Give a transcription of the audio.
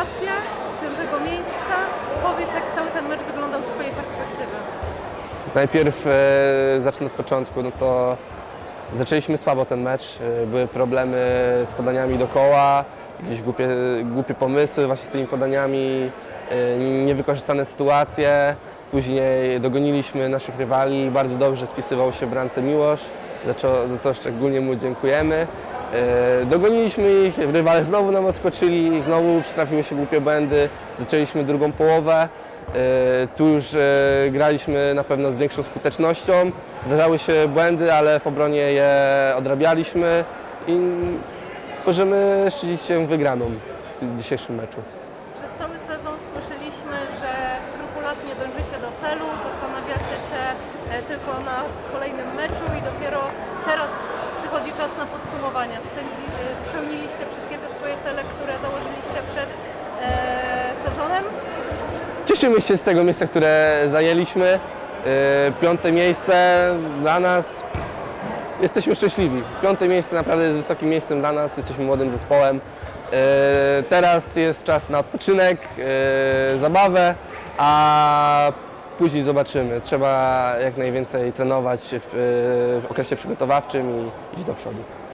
motywacja, 5. miejsca. Powiedz, jak cały ten mecz wyglądał z Twojej perspektywy. Najpierw zacznę od początku, no to zaczęliśmy słabo ten mecz, były problemy z podaniami do koła, jakieś głupie pomysły właśnie z tymi podaniami, niewykorzystane sytuacje. Później dogoniliśmy naszych rywali, bardzo dobrze spisywał się w bramce Miłosz, za co szczególnie mu dziękujemy. Dogoniliśmy ich, rywale znowu nam odskoczyli, znowu przytrafiły się głupie błędy, zaczęliśmy drugą połowę. Tu już graliśmy na pewno z większą skutecznością, zdarzały się błędy, ale w obronie je odrabialiśmy i możemy szczycić się wygraną w dzisiejszym meczu. Przez cały sezon słyszeliśmy, że skrupulatnie dążycie do celu, zastanawiacie się tylko na kolejnym meczu i dopiero teraz przychodzi czas na podsumowania. Spełniliście wszystkie te swoje cele, które założyliście przed sezonem? Cieszymy się z tego miejsca, które zajęliśmy. 5. miejsce dla nas, jesteśmy szczęśliwi. 5. miejsce naprawdę jest wysokim miejscem dla nas, jesteśmy młodym zespołem. Teraz jest czas na odpoczynek, zabawę, a później zobaczymy. Trzeba jak najwięcej trenować w okresie przygotowawczym i iść do przodu.